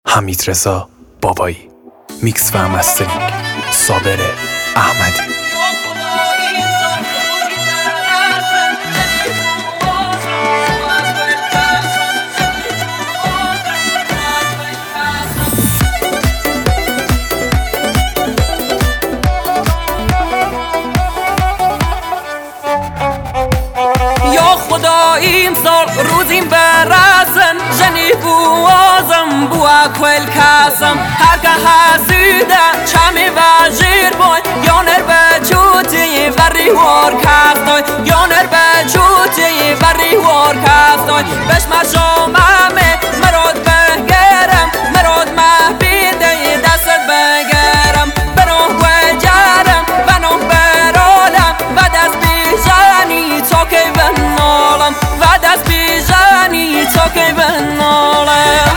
حمیدرضا بابایی. میکس و مسترینگ صابر احمدی. خدا این سال روزیم برسن جنی بوازم بوا کل کسم هر که حسیده چمی و جیر بای یانر به چوتی وری وار کستای یانر به چوتی وری وار کستای بش مشاممه مراد بگرم مراد محبیده دست بگرم برام بجرم بنام برالم و دست بیجانی تا که بنالم و دست بیجانی تا که بنالم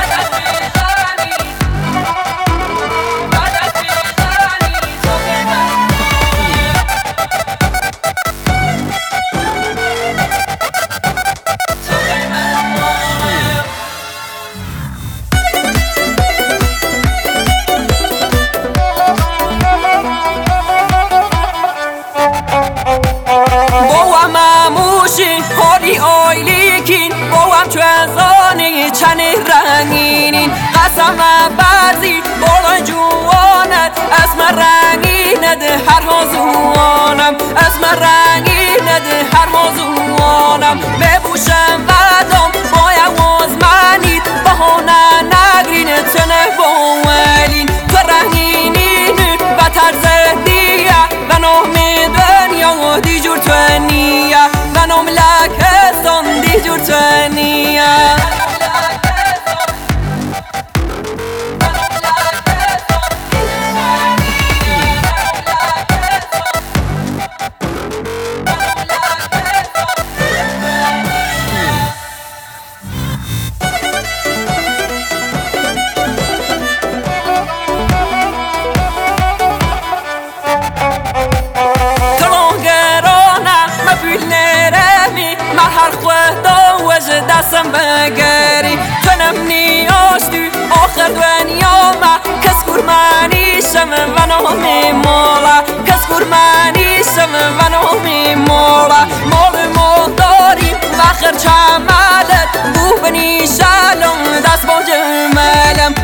هاری آیلیکین با هم چوزانی چنه رنگینین قسم بعضی بالای جوانت اسم رنگیند هر موضوعانم اسم رنگیند هر موضوعانم ببوشم ودام باید وزمنید بهانه نگرین تنه بوالین تو رنگینین و طرز دیه و نامی دنیا و دیجور تو نیه منم لکستان دیجور تو نیه دستم بگری تنم نیاشتی آخر دنیا ما کس کورمانیشم و نامی مولا کس کورمانیشم و نامی مولا مال مداریم و آخر چمالت بو بنی شالم دست با جمالم